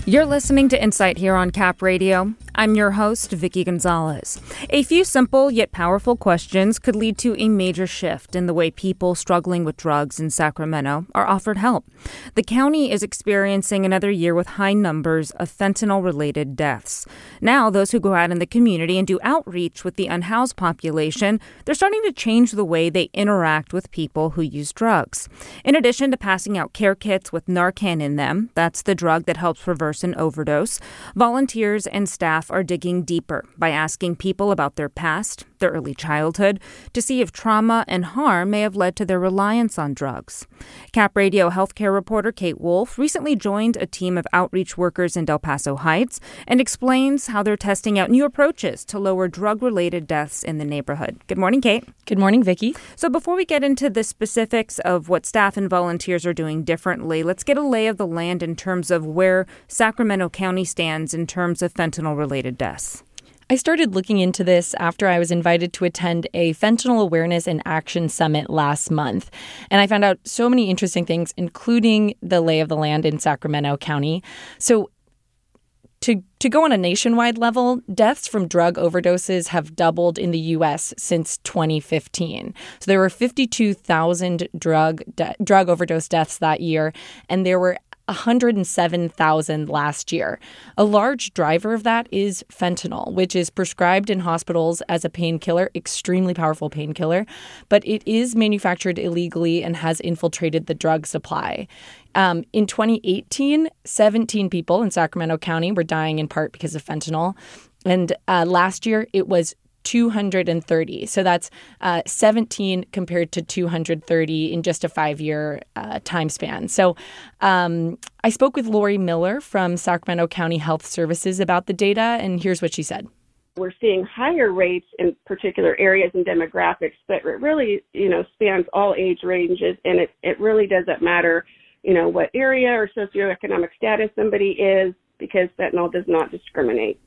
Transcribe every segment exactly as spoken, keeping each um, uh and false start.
You're listening to Insight here on Cap Radio. I'm your host, Vicky Gonzalez. A few simple yet powerful questions could lead to a major shift in the way people struggling with drugs in Sacramento are offered help. The county is experiencing another year with high numbers of fentanyl-related deaths. Now, those who go out in the community and do outreach with the unhoused population, they're starting to change the way they interact with people who use drugs. In addition to passing out care kits with Narcan in them, that's the drug that helps reverse an overdose, volunteers and staff are digging deeper by asking people about their past, their early childhood, to see if trauma and harm may have led to their reliance on drugs. Cap Radio healthcare reporter Kate Wolf recently joined a team of outreach workers in Del Paso Heights and explains how they're testing out new approaches to lower drug-related deaths in the neighborhood. Good morning, Kate. Good morning, Vicki. So before we get into the specifics of what staff and volunteers are doing differently, let's get a lay of the land in terms of where Sacramento County stands in terms of fentanyl-related deaths. I started looking into this after I was invited to attend a Fentanyl Awareness and Action Summit last month. And I found out so many interesting things, including the lay of the land in Sacramento County. So to, to go on a nationwide level, deaths from drug overdoses have doubled in the U S since twenty fifteen. So there were fifty-two thousand drug de- drug overdose deaths that year, and there were one hundred seven thousand last year. A large driver of that is fentanyl, which is prescribed in hospitals as a painkiller, extremely powerful painkiller, but it is manufactured illegally and has infiltrated the drug supply. Um, in twenty eighteen, seventeen people in Sacramento County were dying in part because of fentanyl. And uh, last year, it was two hundred thirty. So that's uh, seventeen compared to two hundred thirty in just a five-year uh, time span. So um, I spoke with Lori Miller from Sacramento County Health Services about the data, and here's what she said. We're seeing higher rates in particular areas and demographics, but it really, you know, spans all age ranges, and it, it really doesn't matter, you know, what area or socioeconomic status somebody is, because fentanyl does not discriminate.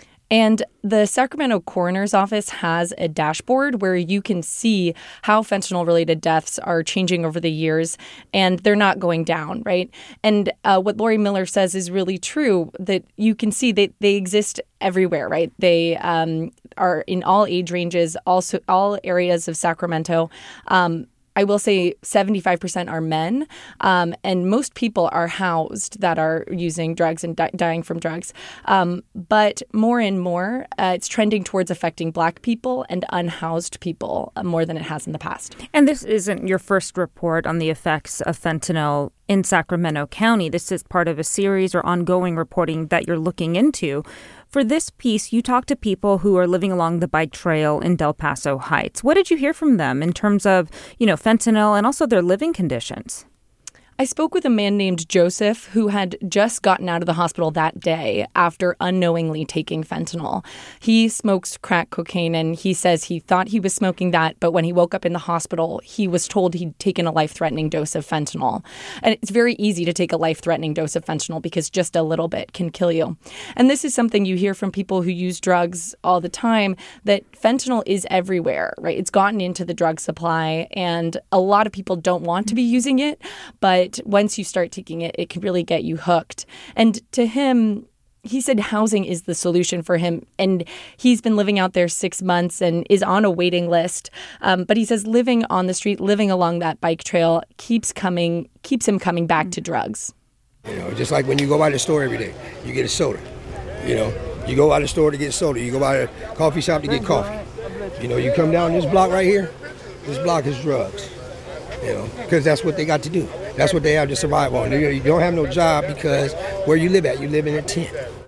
And the Sacramento Coroner's Office has a dashboard where you can see how fentanyl-related deaths are changing over the years, and they're not going down, right? And uh, what Lori Miller says is really true, that you can see that they exist everywhere, right? They um, are in all age ranges, also all areas of Sacramento. Um, I will say seventy-five percent are men, um, and most people are housed that are using drugs and di- dying from drugs. Um, but more and more, uh, it's trending towards affecting Black people and unhoused people uh, more than it has in the past. And this isn't your first report on the effects of fentanyl in Sacramento County. This is part of a series or ongoing reporting that you're looking into. For this piece, you talked to people who are living along the bike trail in Del Paso Heights. What did you hear from them in terms of, you know, fentanyl and also their living conditions? I spoke with a man named Joseph who had just gotten out of the hospital that day after unknowingly taking fentanyl. He smokes crack cocaine, and he says he thought he was smoking that, but when he woke up in the hospital, he was told he'd taken a life-threatening dose of fentanyl. And it's very easy to take a life-threatening dose of fentanyl because just a little bit can kill you. And this is something you hear from people who use drugs all the time, that fentanyl is everywhere, right? It's gotten into the drug supply, and a lot of people don't want to be using it, but But once you start taking it, it can really get you hooked. And to him, he said housing is the solution for him. And he's been living out there six months and is on a waiting list. Um, but he says living on the street, living along that bike trail keeps coming, keeps him coming back to drugs. You know, just like when you go by the store every day, you get a soda. You know, you go by the store to get soda. You go by the coffee shop to get coffee. You know, you come down this block right here, this block is drugs. You know, because that's what they got to do. That's what they have to survive on. You don't have no job because where you live at, you live in a tent.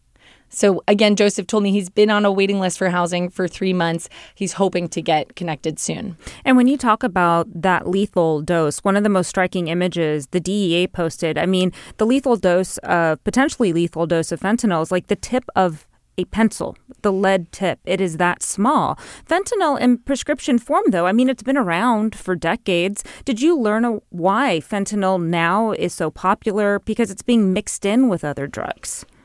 So again, Joseph told me he's been on a waiting list for housing for three months. He's hoping to get connected soon. And when you talk about that lethal dose, one of the most striking images the D E A posted, I mean, the lethal dose, uh, potentially lethal dose of fentanyl is like the tip of a pencil, the lead tip. It is that small. Fentanyl in prescription form, though, I mean, it's been around for decades. Did you learn why fentanyl now is so popular? Because it's being mixed in with other drugs.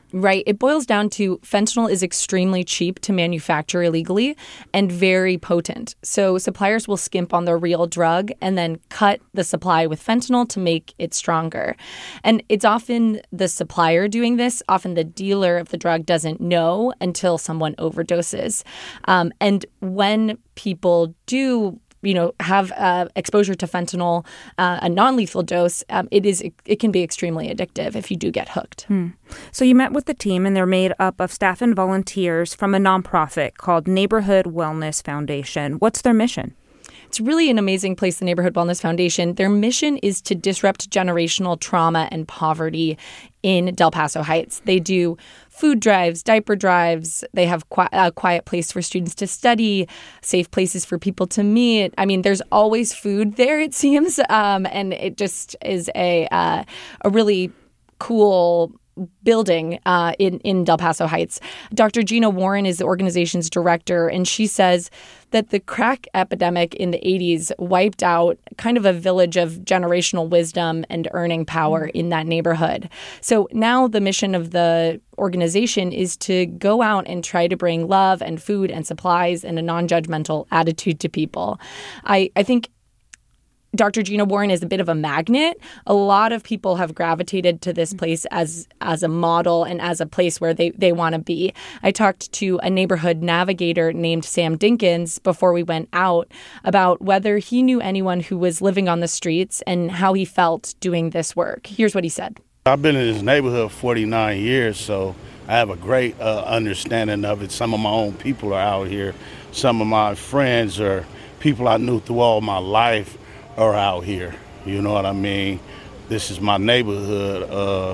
Right. It boils down to fentanyl is extremely cheap to manufacture illegally and very potent. So suppliers will skimp on the real drug and then cut the supply with fentanyl to make it stronger. And it's often the supplier doing this. Often the dealer of the drug doesn't know until someone overdoses. Um, and when people do you know, have uh, exposure to fentanyl, uh, a non-lethal dose, um, it is it can be extremely addictive if you do get hooked. Hmm. So you met with the team, and they're made up of staff and volunteers from a nonprofit called Neighborhood Wellness Foundation. What's their mission? It's really an amazing place, the Neighborhood Wellness Foundation. Their mission is to disrupt generational trauma and poverty in Del Paso Heights. They do food drives, diaper drives. They have qui- a quiet place for students to study, safe places for people to meet. I mean, there's always food there, it seems, um, and it just is a uh, a really cool building uh, in, in Del Paso Heights. Doctor Gina Warren is the organization's director, and she says that the crack epidemic in the eighties wiped out kind of a village of generational wisdom and earning power in that neighborhood. So now the mission of the organization is to go out and try to bring love and food and supplies and a non-judgmental attitude to people. I, I think Doctor Gina Warren is a bit of a magnet. A lot of people have gravitated to this place as as a model and as a place where they, they want to be. I talked to a neighborhood navigator named Sam Dinkins before we went out about whether he knew anyone who was living on the streets and how he felt doing this work. Here's what he said. I've been in this neighborhood forty-nine years, so I have a great uh, understanding of it. Some of my own people are out here. Some of my friends or people I knew through all my life are out here. You know what I mean? This is my neighborhood. Uh,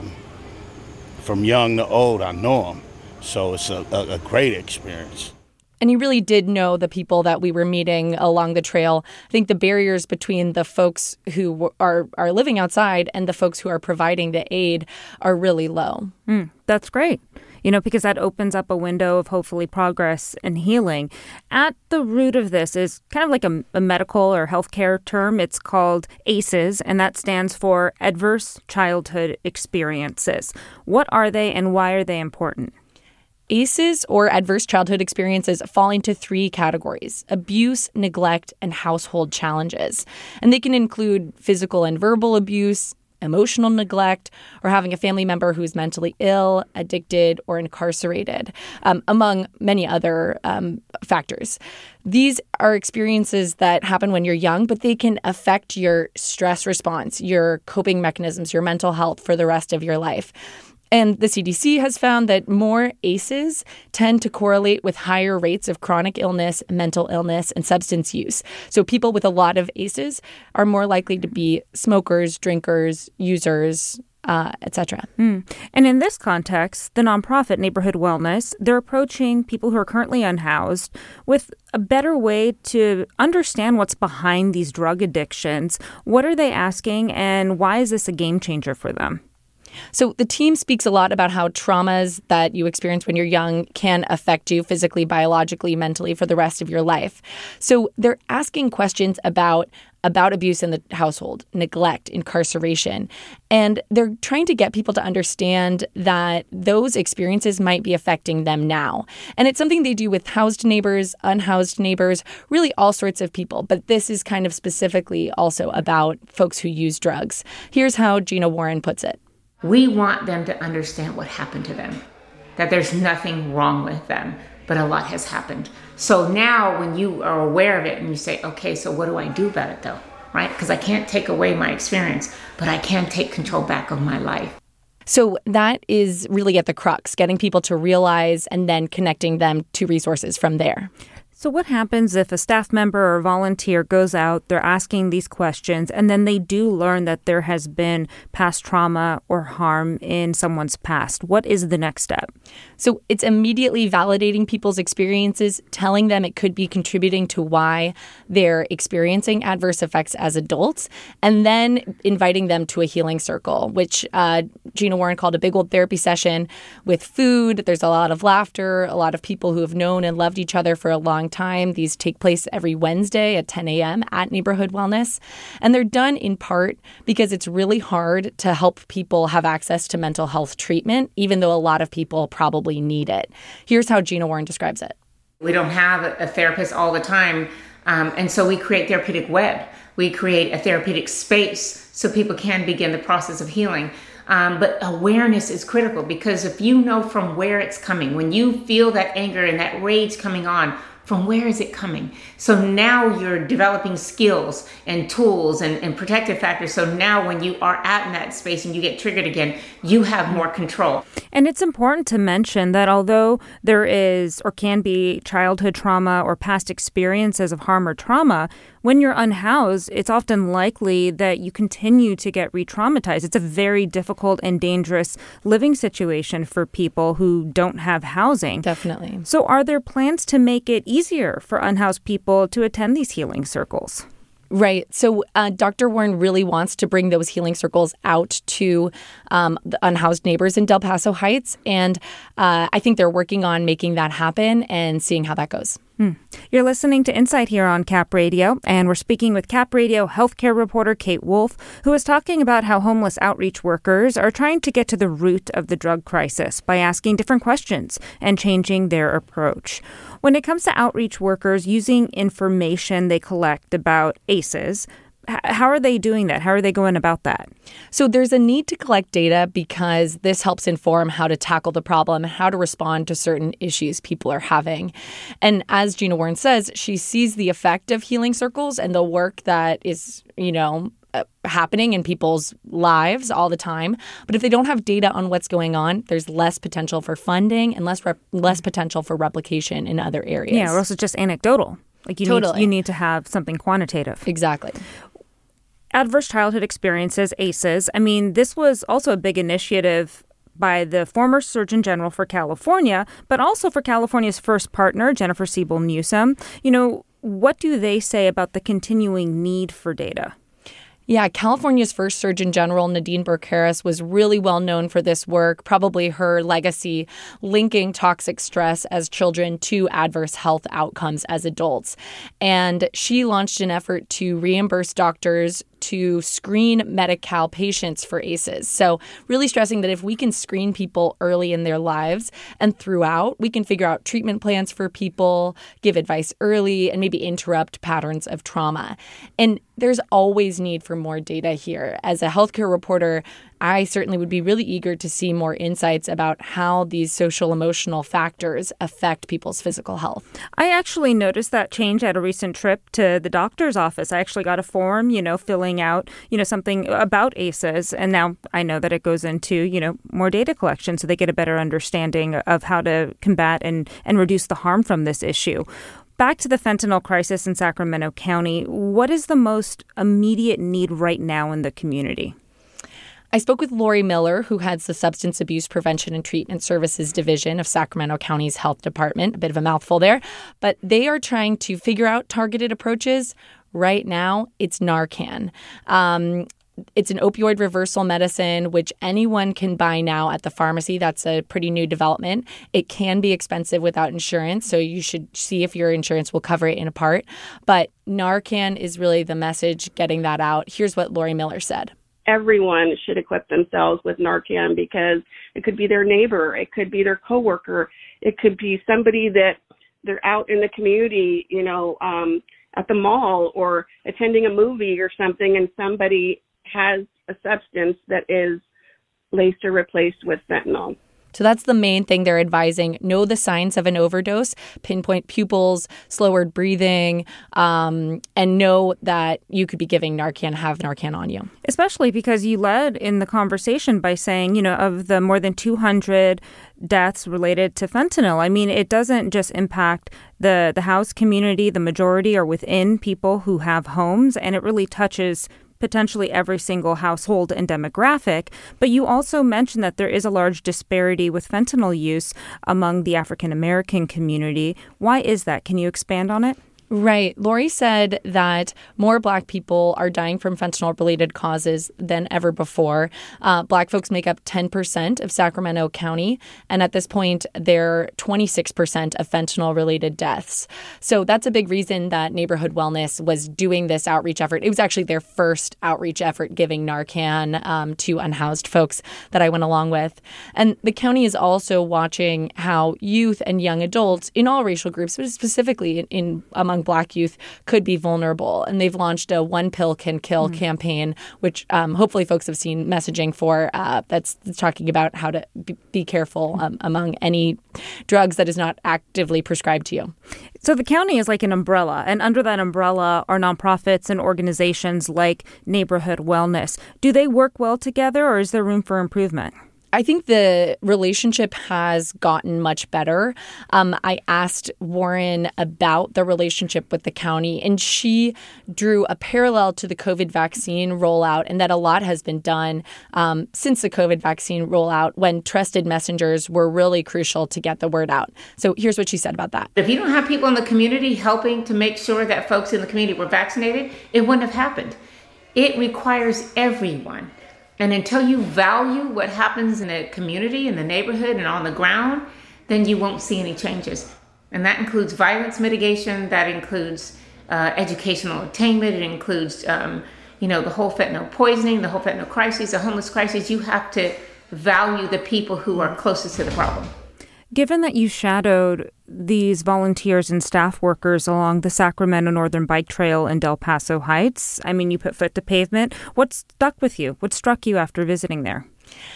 from young to old, I know them. So it's a, a, a great experience. And he really did know the people that we were meeting along the trail. I think the barriers between the folks who are, are living outside and the folks who are providing the aid are really low. Mm, that's great. You know, because that opens up a window of hopefully progress and healing. At the root of this is kind of like a, a medical or healthcare term. It's called A C Es, and that stands for Adverse Childhood Experiences. What are they and why are they important? A C Es, or adverse childhood experiences, fall into three categories: abuse, neglect, and household challenges. And they can include physical and verbal abuse, emotional neglect, or having a family member who's mentally ill, addicted, or incarcerated, um, among many other um, factors. These are experiences that happen when you're young, but they can affect your stress response, your coping mechanisms, your mental health for the rest of your life. And the C D C has found that more A C Es tend to correlate with higher rates of chronic illness, mental illness, and substance use. So people with a lot of A C Es are more likely to be smokers, drinkers, users, uh, et cetera. Mm. And in this context, the nonprofit Neighborhood Wellness, they're approaching people who are currently unhoused with a better way to understand what's behind these drug addictions. What are they asking, and why is this a game changer for them? So the team speaks a lot about how traumas that you experience when you're young can affect you physically, biologically, mentally for the rest of your life. So they're asking questions about about abuse in the household, neglect, incarceration, and they're trying to get people to understand that those experiences might be affecting them now. And it's something they do with housed neighbors, unhoused neighbors, really all sorts of people. But this is kind of specifically also about folks who use drugs. Here's how Gina Warren puts it. We want them to understand what happened to them, that there's nothing wrong with them, but a lot has happened. So now when you are aware of it and you say, okay, so what do I do about it though, right? Because I can't take away my experience, but I can take control back of my life. So that is really at the crux, getting people to realize and then connecting them to resources from there. So what happens if a staff member or volunteer goes out, they're asking these questions, and then they do learn that there has been past trauma or harm in someone's past? What is the next step? So it's immediately validating people's experiences, telling them it could be contributing to why they're experiencing adverse effects as adults, and then inviting them to a healing circle, which uh, Gina Warren called a big old therapy session with food. There's a lot of laughter, a lot of people who have known and loved each other for a long time. These take place every Wednesday at ten a.m. at Neighborhood Wellness. And they're done in part because it's really hard to help people have access to mental health treatment, even though a lot of people probably need it. Here's how Gina Warren describes it. We don't have a therapist all the time, um, and so we create therapeutic web. We create a therapeutic space so people can begin the process of healing. Um, but awareness is critical, because if you know from where it's coming, when you feel that anger and that rage coming on, from where is it coming? So now you're developing skills and tools and, and protective factors. So now when you are out in that space and you get triggered again, you have more control. And it's important to mention that although there is or can be childhood trauma or past experiences of harm or trauma, when you're unhoused, it's often likely that you continue to get re-traumatized. It's a very difficult and dangerous living situation for people who don't have housing. Definitely. So are there plans to make it easier for unhoused people to attend these healing circles? Right. So uh, Doctor Warren really wants to bring those healing circles out to um, the unhoused neighbors in Del Paso Heights. And uh, I think they're working on making that happen and seeing how that goes. Hmm. You're listening to Insight here on Cap Radio, and we're speaking with Cap Radio healthcare reporter Kate Wolf, who is talking about how homeless outreach workers are trying to get to the root of the drug crisis by asking different questions and changing their approach. When it comes to outreach workers using information they collect about A C Es, how are they doing that? How are they going about that? So there's a need to collect data because this helps inform how to tackle the problem, how to respond to certain issues people are having. And as Gina Warren says, she sees the effect of healing circles and the work that is, you know, uh, happening in people's lives all the time. But if they don't have data on what's going on, there's less potential for funding and less rep- less potential for replication in other areas. Yeah, or else it's just anecdotal. Like you totally. need, you need to have something quantitative. Exactly. Adverse childhood experiences, A C Es. I mean, this was also a big initiative by the former Surgeon General for California, but also for California's first partner, Jennifer Siebel Newsom. You know, what do they say about the continuing need for data? Yeah, California's first Surgeon General, Nadine Burke-Harris, was really well known for this work, probably her legacy linking toxic stress as children to adverse health outcomes as adults. And she launched an effort to reimburse doctors to screen Medi-Cal patients for A C Es. So really stressing that if we can screen people early in their lives and throughout, we can figure out treatment plans for people, give advice early, and maybe interrupt patterns of trauma. And there's always need for more data here. As a healthcare reporter, I certainly would be really eager to see more insights about how these social emotional factors affect people's physical health. I actually noticed that change at a recent trip to the doctor's office. I actually got a form, you know, filling out, you know, something about A C Es. And now I know that it goes into, you know, more data collection so they get a better understanding of how to combat and, and reduce the harm from this issue. Back to the fentanyl crisis in Sacramento County, what is the most immediate need right now in the community? I spoke with Lori Miller, who heads the Substance Abuse Prevention and Treatment Services Division of Sacramento County's Health Department. A bit of a mouthful there. But they are trying to figure out targeted approaches. Right now, it's Narcan. Um, it's an opioid reversal medicine, which anyone can buy now at the pharmacy. That's a pretty new development. It can be expensive without insurance, so you should see if your insurance will cover it in a part. But Narcan is really the message getting that out. Here's what Lori Miller said. Everyone should equip themselves with Narcan because it could be their neighbor, it could be their coworker, it could be somebody that they're out in the community, you know, um, at the mall or attending a movie or something, and somebody has a substance that is laced or replaced with fentanyl. So that's the main thing they're advising. Know the signs of an overdose, pinpoint pupils, slower breathing, um, and know that you could be giving Narcan, have Narcan on you. Especially because you led in the conversation by saying, you know, of the more than two hundred deaths related to fentanyl, I mean, it doesn't just impact the, the house community. The majority are within people who have homes, and it really touches potentially every single household and demographic. But you also mentioned that there is a large disparity with fentanyl use among the African American community. Why is that? Can you expand on it? Right. Lori said that more Black people are dying from fentanyl-related causes than ever before. Uh, Black folks make up ten percent of Sacramento County, and at this point, they're twenty-six percent of fentanyl-related deaths. So that's a big reason that Neighborhood Wellness was doing this outreach effort. It was actually their first outreach effort, giving Narcan um, to unhoused folks that I went along with. And the county is also watching how youth and young adults in all racial groups, but specifically in, in among Black youth, could be vulnerable. And they've launched a One Pill Can Kill mm-hmm. campaign, which um, hopefully folks have seen messaging for. Uh, that's talking about how to be, be careful um, among any drugs that is not actively prescribed to you. So the county is like an umbrella, and under that umbrella are nonprofits and organizations like Neighborhood Wellness. Do they work well together, or is there room for improvement? I think the relationship has gotten much better. Um, I asked Warren about the relationship with the county, and she drew a parallel to the COVID vaccine rollout, and that a lot has been done um, since the COVID vaccine rollout when trusted messengers were really crucial to get the word out. So here's what she said about that. If you don't have people in the community helping to make sure that folks in the community were vaccinated, it wouldn't have happened. It requires everyone. And until you value what happens in the community, in the neighborhood, and on the ground, then you won't see any changes. And that includes violence mitigation, that includes uh, educational attainment, it includes, um, you know, the whole fentanyl poisoning, the whole fentanyl crisis, the homeless crisis. You have to value the people who are closest to the problem. Given that you shadowed these volunteers and staff workers along the Sacramento Northern Bike Trail in Del Paso Heights, I mean, you put foot to pavement. What stuck with you? What struck you after visiting there?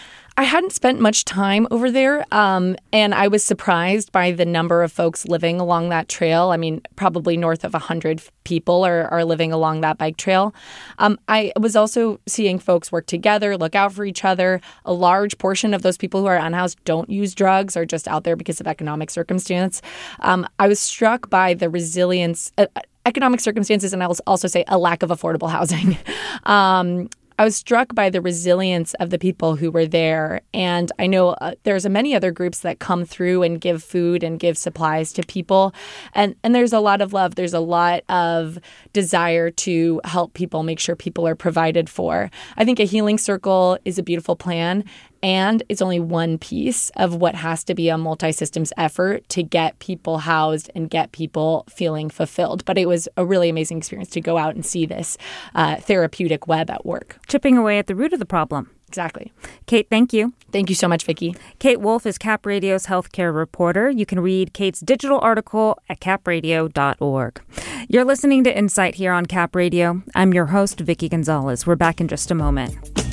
I hadn't spent much time over there, um, and I was surprised by the number of folks living along that trail. I mean, probably north of one hundred people are, are living along that bike trail. Um, I was also seeing folks work together, look out for each other. A large portion of those people who are unhoused don't use drugs or just out there because of economic circumstance. Um, I was struck by the resilience, uh, economic circumstances, and I will also say a lack of affordable housing. um I was struck by the resilience of the people who were there. And I know uh, there's many other groups that come through and give food and give supplies to people. And, and there's a lot of love. There's a lot of desire to help people, make sure people are provided for. I think a healing circle is a beautiful plan. And it's only one piece of what has to be a multi-systems effort to get people housed and get people feeling fulfilled. But it was a really amazing experience to go out and see this uh, therapeutic web at work. Chipping away at the root of the problem. Exactly. Kate, thank you. Thank you so much, Vicki. Kate Wolf is Cap Radio's healthcare reporter. You can read Kate's digital article at cap radio dot org. You're listening to Insight here on Cap Radio. I'm your host, Vicki Gonzalez. We're back in just a moment.